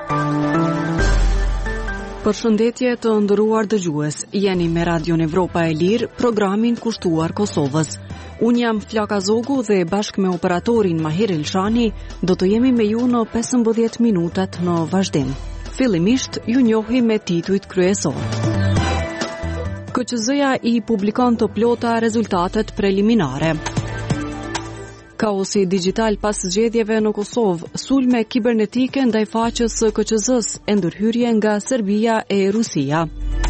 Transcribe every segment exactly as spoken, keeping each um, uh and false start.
Përshëndetje të nderuar dëgjues, jeni me Radion Evropa e Lirë, programin kushtuar Kosovës. Unë jam Flaka Zogu dhe bashkë me operatorin Mahir Elshani do të jemi me ju në pesëmbëdhjetë minutat në vazhdim. Fillimisht ju njohi me titujt kryesor. K Q Z-ja i publikon të plota rezultatet preliminare. Kaosi digital pas zgjedhjeve në Kosovë, sulme kibernetike ndaj faqes së K Q Z-s e ndërhyrje nga Serbia e Rusia.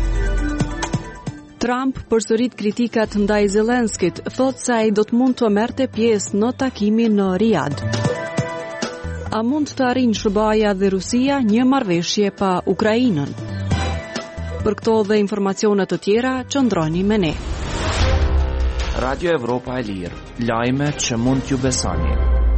Trump përsërit kritikat ndaj Zelenskit, thotë se ai do të mund të merrte pjesë në takimin në Riyadh. A mund të arrijnë S B A-ja dhe Rusia një marrëveshje pa Ukrainën? Për këto dhe informacione të tjera, qëndroni me ne. Radio Evropa e Lirë, lajme që mund t'ju besoni.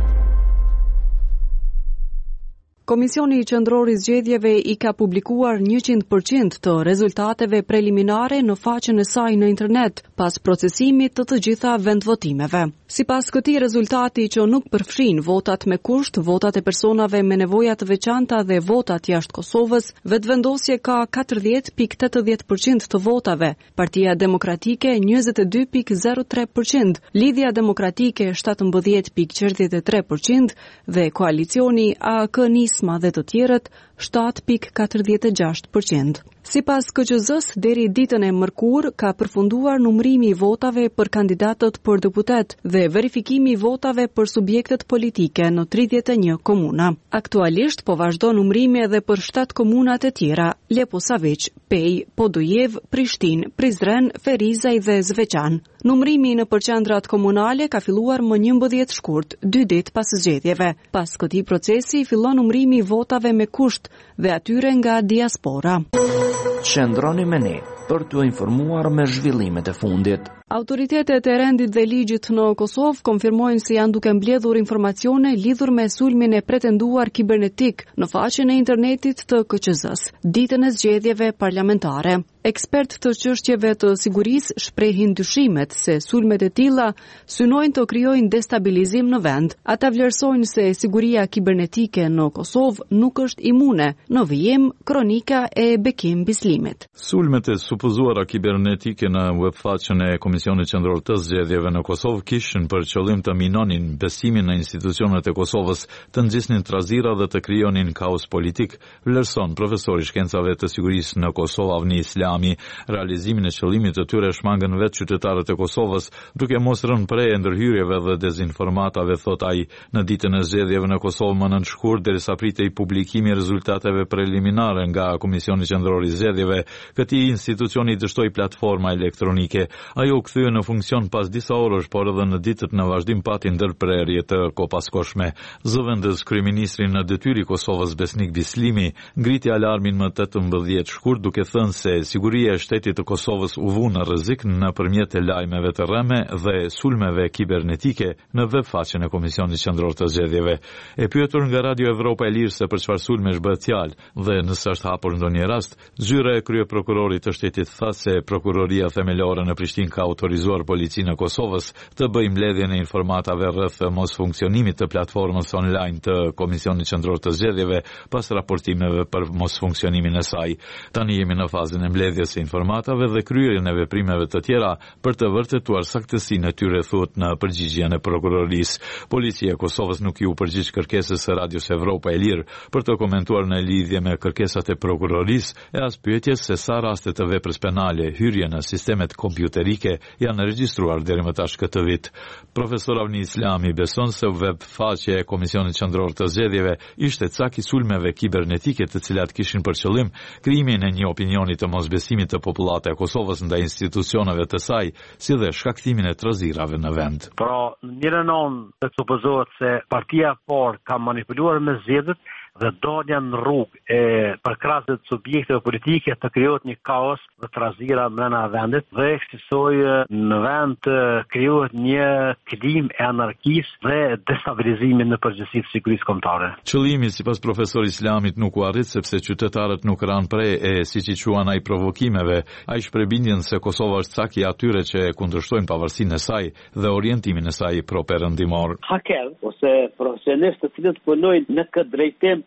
Komisioni Qendror i Zgjedhjeve i ka publikuar njëqind përqind të rezultateve preliminare në faqen e saj në internet, pas procesimit të të gjitha vendvotimeve. Sipas këtij rezultati që nuk përfshin votat me kusht, votat e personave me nevoja të veçanta dhe votat jashtë Kosovës, vetëvendosje ka katërdhjetë pikë tetëdhjetë përqind të votave, Partia Demokratike njëzet e dy pikë zero tre përqind, Lidhja Demokratike shtatëmbëdhjetë pikë qindëdhjetë e tre përqind dhe koalicioni A K Nisma dhe të tjerët shtatë pikë katërdhjetë e gjashtë përqind. Sipas K Q Z-s, deri ditën e mërkurë ka përfunduar numërimi i votave për kandidatët për deputet dhe verifikimi i votave për subjektet politike në tridhjetë e një komuna. Aktualisht po vazhdo numërimi edhe për shtatë komunat e tjera: Leposavić, Pej, Podujev, Prishtinë, Prizren, Ferizaj dhe Zveçan. Numërimi në përqendrat komunale ka filluar më njëmbëdhjetë shkurt, dy ditë pas zgjedhjeve. Pas këtij procesi fillon numërimi i votave me kusht dhe atyre nga diaspora. Qëndroni me ne për t'u informuar me zhvillimet e fundit. Autoritetet e rendit dhe ligjit në Kosovë konfirmojnë se janë duke mbledhur informacione lidhur me sulmin e pretenduar kibernetik në faqen e internetit të K Q Z-s, ditën e zgjedhjeve parlamentare. Ekspert të çështjeve të sigurisë shprehin dyshimet se sulmet e tilla synojnë të krijojnë destabilizim në vend. Ata vlerësojnë se siguria kibernetike në Kosovë nuk është imune në vijim, kronika e Bekim Bislimit. Sulmet e supozuara kibernetike në webfaqen e Komisionit Qendror të Zgjedhjeve në Kosovë kishin për qëllim të minonin besimin në institucionet e Kosovës, të nxjisnin trazira dhe të krijonin kaos politik, vlerëson profesori i shkencave të sigurisë në Kosovë Avni Islami. Realizimin e qëllimit të tyre shmangën vetë qytetarët e Kosovës, duke mos rënë pre e ndërhyrjeve dhe dezinformatave, thot ai. Në ditën e zgjedhjeve në Kosovë më nënt shkurt, derisa pritej publikimi i rezultateve preliminare nga Komisioni Qendror i Zgjedhjeve, këtij institucioni dështoi platforma elektronike. Ajo u kthye në funksion pas disa orësh, por edhe në ditët në vazhdim pati ndërprerje të kopaskoshme. Zëvendës kryeministri në detyrë i Kosovës Besnik Bislimi ngriti alarmin më tetëmbëdhjetë shkurt, duke thënë se siguria e shtetit të Kosovës u vu në rrezik nëpërmjet të lajmeve të rreme dhe sulmeve kibernetike në webfaqen e Komisionit Qendror të Zgjedhjeve. E pyetur nga Radio Evropa e Lirë se për çfarë sulmesh bëhet fjalë dhe nëse është hapur ndonjë rast, zyra e kryeprokurorit të shtetit tha se prokuroria themelore në Prishtinë ka autorizuar policinë e Kosovës të bëjë mbledhjen e informatave rreth mosfunksionimit të platformës online të Komisionit Qendror të Zgjedhjeve pas raportimeve për mosfunksionimin e saj. Tani jemi në fazën e mbledhjes së informatave dhe kryerjen e veprimeve të tjera për të vërtetuar saktësinë e tyre, thuhet në përgjigjen e prokurorisë. Policia e Kosovës nuk ju përgjigj kërkesës së Radios Evropa e Lirë për të komentuar në lidhje me kërkesat e prokurorisë e as pyetjes se sa raste të veprës penale hyrje në sistemet kompjuterike janë regjistruar deri më tash këtë vit. Profesor Avni Islami beson se webfaqja e Komisionit Qendror të Zgjedhjeve ishte cak i sulmeve kibernetike të cilat kishin për qëllim krijimin e një opinioni të mosbesimit të popullatës e Kosovës ndaj institucioneve të saj, si dhe shkaktimin e trazirave në vend. Pra, në njërin anë supozohet se partia e parë ka manipuluar me zgjedhjet dhe dalja në rrugë e përkrahësit subjekteve politike të krijohet një kaos dhe trazira brenda vendit dhe kësaj në vend të krijohet një klim e anarkisë dhe destabilizimi në përgjithësi të sigurisë kombëtare. Qëllimi sipas profesorit Islamit nuk u arrit sepse qytetarët nuk ranë pre e siç i quan ai provokimeve, ai shprebindjen se Kosova është cak i atyre që kundërshtojnë pavarësinë e saj dhe orientimin e saj pro-perëndimor. Haker ose profesionistë të cilët punojnë në këtë drejtim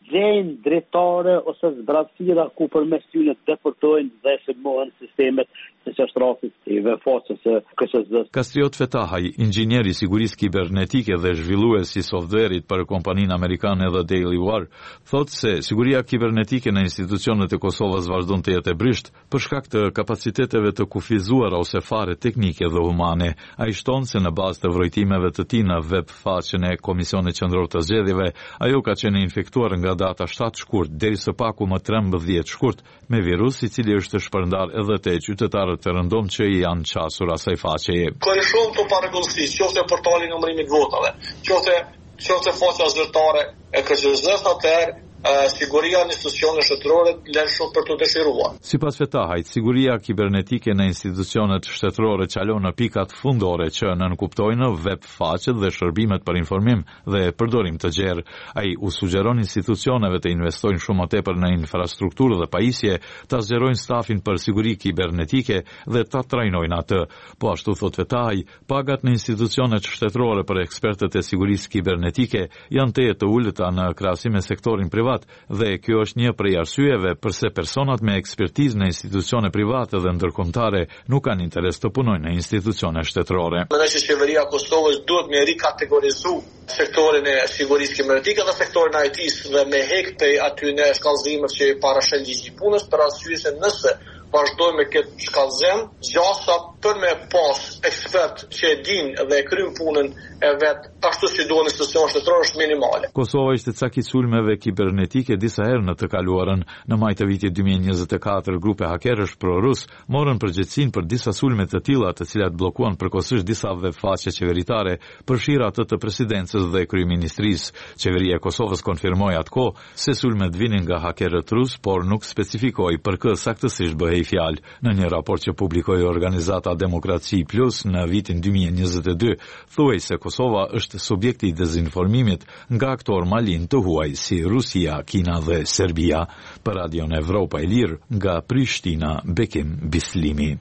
gjejnë drejtare ose zbratësira ku përmes tyre deportojnë dhe shërmohen sistemet se që është rasti i veçantë së K S Z-s. Kastriot Fetahaj, inxhinier i sigurisë kibernetike dhe zhvillues i softverit për kompaninë amerikane The Daily War, thotë se siguria kibernetike në institucionet e Kosovës vazhdon të jetë e brisht për shkak të kapaciteteve të kufizuara ose fare teknike dhe humane. Ai shton se në bazë të vrojtimeve të tij në web faqen e Komisionit Qendror të Zgjedhjeve, ajo ka qenë infektuar nga data shtatë shkurt deri së paku më trembëdhjetë shkurt me virus i cili është shpërndar edhe te qytetarët të rëndom që i janë qasur asaj faqeje. Ka shumë të parregullsi, qoftë portali i numërimit votave, qoftë qoftë faqja zyrtare e K S Z-s, atëherë siguria në institucionet shtetërore lën shumë për të dëshiruar. Sipas Fetahajt, siguria kibernetike në institucionet shtetërore qalon në pikat fundore që nënkuptojnë web faqet dhe shërbimet për informim dhe përdorim të gjerë. Ai u sugjeron institucioneve të investojnë shumë më tepër në infrastrukturë dhe pajisje, ta zgjerojnë stafin për siguri kibernetike dhe ta trajnojnë atë. Po ashtu thot Fetahaj, pagat në institucionet shtetërore për ekspertët e sigurisë kibernetike janë teje të ulëta në krahasim me sektorin privat, dhe kjo është një prej arsyeve përse personat me ekspertizë në institucione private dhe ndërkombëtare nuk kanë interes të punojnë në institucione shtetërore. Mendoj se qeveria e Kosovës duhet me rikategorizu sektorin e sigurisë kibernetike dhe sektorin e I T-s dhe me hek prej aty në shkallëzimet që parashën ligji i punës për arsye se nëse vazhdojmë me këtë shkallëzim, gjasa për me pas ekspert që e din dhe e kryen punën e vet, ashtu si duhen institucionet shtetërore është minimale. Kosova ishte cak i sulmeve kibernetike disa herë në të kaluarën. Në maj të vitit dy mijë e njëzet e katër, grupe hakerësh pro-rus morën përgjegjësinë për disa sulme të tilla, të cilat bllokuan përkohësisht disa web faqe qeveritare, përfshirë atë të presidencës dhe kryeministrisë. Qeveria e Kosovës konfirmoi atko se sulmet vinin nga hakerët rus, por nuk specifikoi për kë saktësisht bëhej fjalë. Në një raport që publikoi organizata Demokraci Plus në vitin dy mijë e njëzet e dy, thuaj se Kosova është subjekti i dezinformimit nga aktor malin të huaj si Rusia, Kina dhe Serbia. Për Radion Evropa e Lirë, nga Prishtina, Bekim Bislimi.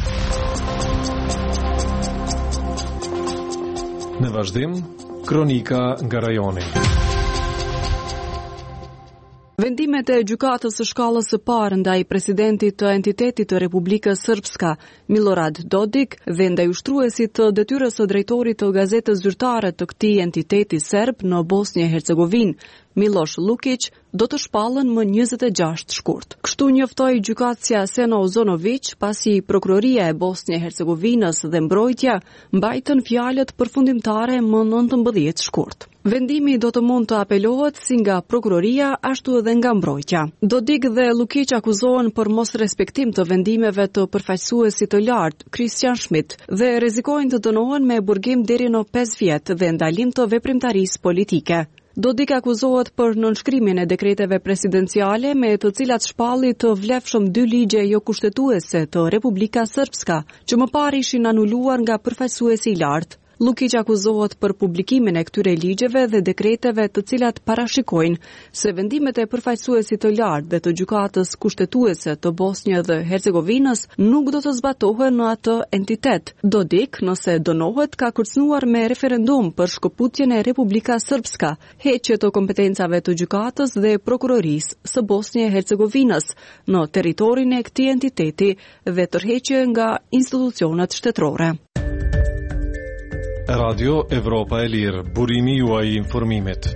Në vazhdim, kronika nga rajoni. Vendimet e gjykatës së shkallës së parë ndaj presidentit të entitetit të Republikës Srpska, Milorad Dodik, dhe ndaj ushtruesit të detyrës së drejtorit të gazetës zyrtare të këtij entiteti serb në Bosnjë e Hercegovinë, Miloš Lukić, do të shpallën më njëzet e gjashtë shkurt. Kështu njoftoi gjykatësia Seno Uzonović, pasi prokuroria e Bosnjë e Hercegovinës dhe mbrojtja mbajtën fjalët përfundimtare më nëntëmbëdhjetë shkurt. Vendimi do të mund të apelohet si nga prokuroria ashtu edhe nga mbrojtja. Dodik dhe Lukić akuzohen për mos respektim të vendimeve të përfaqësuesit të lartë, Christian Schmidt, dhe rrezikojnë të dënohen me burgim deri në pesë vjet dhe ndalim të veprimtarisë politike. Dodik akuzohet për nënshkrimin e dekreteve presidenciale me të cilat shpalli të vlefshëm dy ligje jo kushtetuese të Republika Srpska, që më parë ishin anuluar nga përfaqësuesi i lartë. Lukić akuzohet për publikimin e këtyre ligjeve dhe dekreteve të cilat parashikojnë se vendimet e përfaqësuesit të lartë dhe të gjykatës kushtetuese të Bosnjë dhe Hercegovinës nuk do të zbatohen në atë entitet. Dodik, nëse dënohet, ka kërcënuar me referendum për shkëputjen e Republika Srpska, heqje të kompetencave të gjykatës dhe prokurorisë së Bosnjë e Hercegovinës në territorin e këtij entiteti dhe tërheqje nga institucionet shtetërore. Radio Evropa e Lirë, burimi juaj i informimit.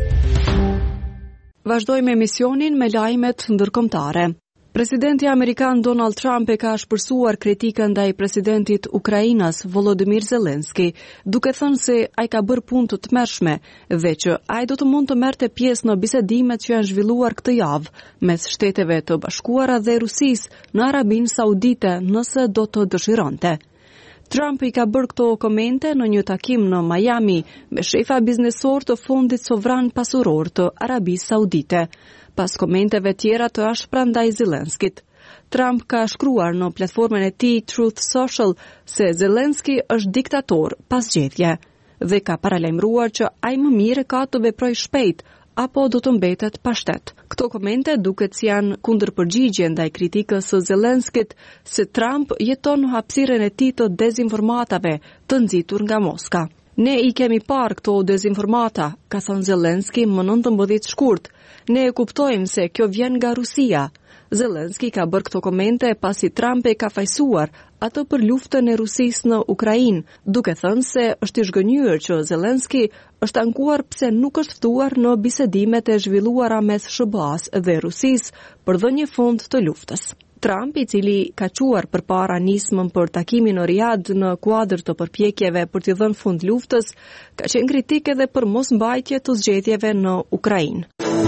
Vazhdojmë emisionin me lajmet ndërkombëtare. Presidenti amerikan Donald Trump e ka shpërsuar kritikën ndaj presidentit Ukrainës Volodymyr Zelensky, duke thënë se ai ka bërë punë të tmerrshme dhe që ai do të mund të merrte pjesë në bisedimet që janë zhvilluar këtë javë mes Shteteve të Bashkuara dhe Rusisë në Arabinë Saudite nëse do të dëshironte. Trump i ka bërë këto komente në një takim në Miami me shefa biznesor të Fondit Sovran Pasuror të Arabisë Saudite, pas komenteve tjera të ashpra ndaj Zelenskit. Trump ka shkruar në platformën e tij Truth Social se Zelensky është diktator pas zgjedhje dhe ka paralajmëruar që ai më mirë ka të veprojë shpejt apo do të mbetet pa shtet. Këto komente duket si janë kundërpërgjigje ndaj kritikës së Zelenskit se Trump jeton në hapësirën e tij të dezinformatave të nxitur nga Moska. Ne i kemi parë këto dezinformata, ka thënë Zelenski më nëntëmbëdhjetë shkurt. Ne e kuptojmë se kjo vjen nga Rusia. Zelenski ka bërë këto komente pasi Trump e ka fajsuar atë për luftën e Rusisë në Ukrainë, duke thënë se është i zhgënjur që Zelenski është ankuar pse nuk është ftuar në bisedimet e zhvilluara mes S B A-s dhe Rusisë për dhënie fund të luftës. Trump, i cili ka quar përpara nismën për takimin në Riyadh në kuadër të përpjekjeve për t'i dhënë fund luftës, ka qenë kritik edhe për mosmbajtje të zgjedhjeve në Ukrainë.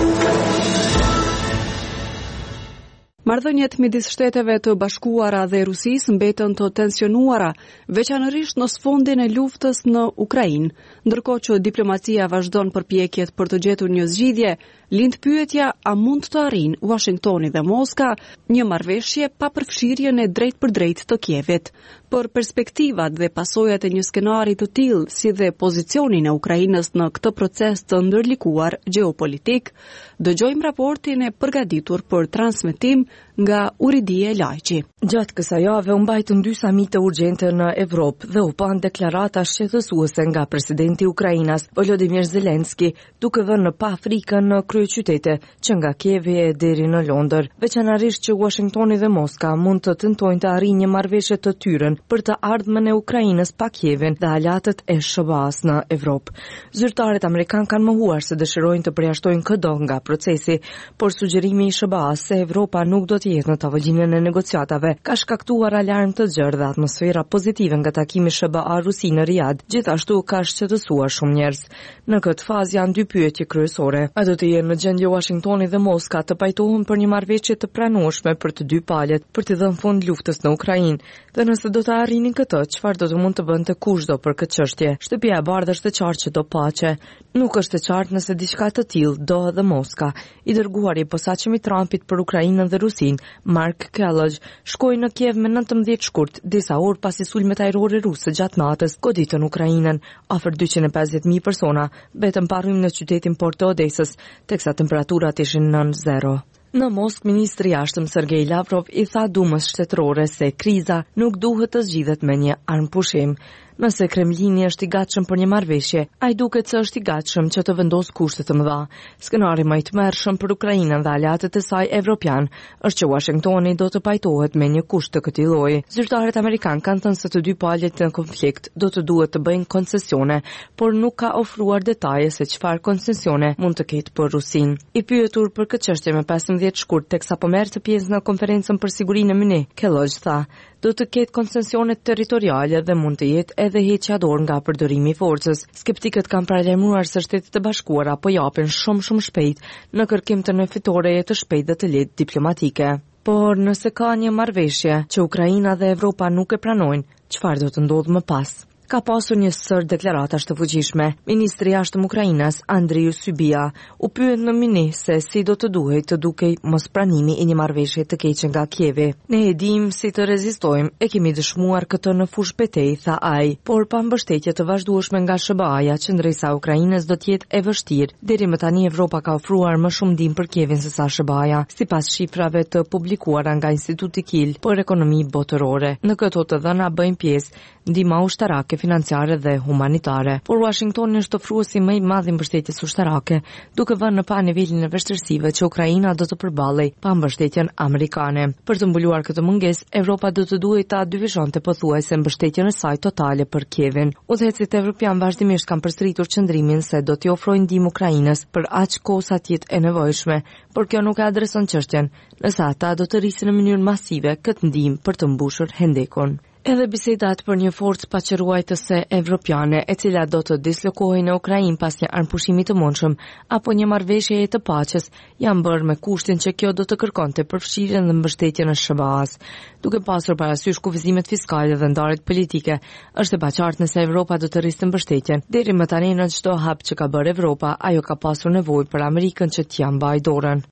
Marrëdhëniet midis Shteteve të Bashkuara dhe Rusisë mbetën të tensionuara, veçanërisht në sfondin e luftës në Ukrainë. Ndërkohë që diplomacia vazhdon përpjekjet për të gjetur një zgjidhje, lind pyetja a mund të arrijnë Washingtoni dhe Moska një marrëveshje pa përfshirjen e drejtpërdrejtë të Kievit. Për perspektivat dhe pasojat e një skenari të tillë, si dhe pozicionin e Ukrainës në këtë proces të ndërlikuar gjeopolitik, dëgjojmë raportin e përgatitur për transmetim nga Uridie Lajqi. Gjatë kësaj jave u mbajtën dy samite urgjente në Evropë dhe u pan deklarata shqetësuese nga presidenti i Ukrainës Volodymyr Zelenski, duke vënë në pa Afrikën në kryeqytete, që nga Kievi e deri në Londër, veçanërisht që Washingtoni dhe Moska mund të tentojnë të arrijnë një marrëveshje të tyrën për të ardhmen e Ukrainës pa Kievin dhe aleatët e S B A-s në Evropë. Zyrtarët amerikan kanë mohuar se dëshirojnë të përjashtojnë çdo nga procesi, por sugjerimi i S B A-s se Evropa nuk do të jetë në tavolinë e negociatave ka shkaktuar alarm të gjerë dhe atmosfera pozitive nga takimi S B A-Rusi në Riyadh, gjithashtu ka shqetësuar shumë njerëz. Në këtë fazë janë dy pyetje kryesore. A do të jenë në gjendje Washingtoni dhe Moska të pajtohen për një marrëveshje të pranueshme për të dy palët për të dhënë fund luftës në Ukrainë? Dhe nëse do të arrinin këtë, çfarë do të mund të bënte kushdo për këtë çështje? Shtëpia e Bardhë është e qartë që do paqe. Nuk është e qartë nëse diçka të tillë do edhe Moska. I dërguari i posaçëm i Trumpit për Ukrainën dhe Rusinë, Mark Kellogg, shkoi në Kiev me nëntëmbëdhjetë shkurt, disa orë pasi sulmet ajrore ruse gjatë natës goditën Ukrainën. Afër dyqind e pesëdhjetë mijë persona betën pa rrymë në qytetin port të Odesës, teksa temperaturat ishin nën zero. Në Moskë, ministri i jashtëm Sergej Lavrov i tha Dumës shtetërore se kriza nuk duhet të zgjidhet me një armpushim. Nëse Kremlini është i gatshëm për një marrëveshje, ai duket se është i gatshëm që të vendosë kushte të mëdha. Skenari më i tmerrshëm për Ukrainën dhe aleatët e saj evropian është që Washingtoni do të pajtohet me një kusht të këtij lloji. Zyrtarët amerikanë kanë thënë se të dy palët në konflikt do të duhet të bëjnë koncesione, por nuk ka ofruar detaje se çfarë koncesione mund të ketë për Rusinë. I pyetur për këtë çështje me pesëmbëdhjetë shkurt teksa po merrte pjesë në konferencën për sigurinë në Munich, Kellogg tha, do të ketë koncesione territoriale dhe mund të jetë edhe heqja dorë nga përdorimi i forcës. Skeptikët kanë paralajmëruar se Shtetet e Bashkuara po japin shumë shumë shpejt në kërkim të një fitoreje të shpejtë dhe të lehtë diplomatike. Por nëse ka një marrëveshje që Ukraina dhe Evropa nuk e pranojnë, çfarë do të ndodhë më pas? Ka pasur një sër deklaratash të fuqishme. Ministri i jashtëm Ukrainës, Andriy Sybiha, u pyet në Munich se si do të duhej të dukej mospranimi i një marrëveshje të keqe nga Kievi. Ne e dim si të rezistojmë, e kemi dëshmuar këtë në fushë betejë, tha ai, por pa mbështetje të vazhdueshme nga S B A-ja, qendresa e Ukrainës do të jetë e vështirë. Deri më tani Evropa ka ofruar më shumë ndihmë për Kievin se sa S B A-ja, sipas shifrave të publikuara nga Instituti Kiel për ekonomi botërore. Në këto të dhëna bëjnë pjesë ndihma ushtarake, financiare dhe humanitare. Por Washingtoni është ofruesi më i madh i mbështetjes ushtarake, duke vënë në pa nivelin e vështirësive që Ukraina do të përballej pa mbështetjen amerikane. Për të mbuluar këtë mungesë, Evropa do të duhej ta dyvizhonte pothuajse mbështetjen e saj totale për Kievin. Udhëheqësit evropian vazhdimisht kanë përsëritur qëndrimin se do t'i ofrojnë ndihmë Ukrainës për aq kohë sa të jetë e nevojshme, por kjo nuk e adreson çështjen, nëse ata do të rrisin në mënyrë masive këtë ndihmë për të mbushur hendekun. Edhe bisedat për një forcë paqëruajtëse evropiane, e cila do të dislokohej në Ukrainë pas një armpushimi të mundshëm apo një marrëveshjeje të paqes, janë bërë me kushtin që kjo do të kërkonte përfshirjen dhe mbështetjen e S B A-s. Duke pasur parasysh kufizimet fiskale dhe ndarjet politike, është e paqartë nëse Evropa do të rrisë mbështetjen. Deri më tani në çdo hap që ka bërë Evropa, ajo ka pasur nevojë për Amerikën që t'i mbajë dorën.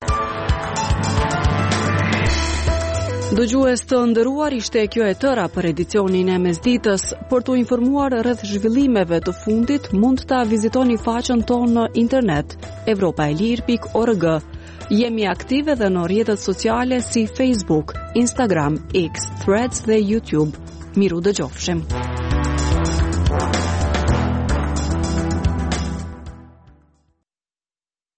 Dëgjues të nderuar, ishte kjo e tëra për edicionin e mesditës. Për t'u informuar rreth zhvillimeve të fundit, mund ta vizitoni faqen tonë në internet evropaelir pikë org. Jemi aktive edhe në rrjetet sociale si Facebook, Instagram, X, Threads dhe YouTube. Miru dëgjofshim.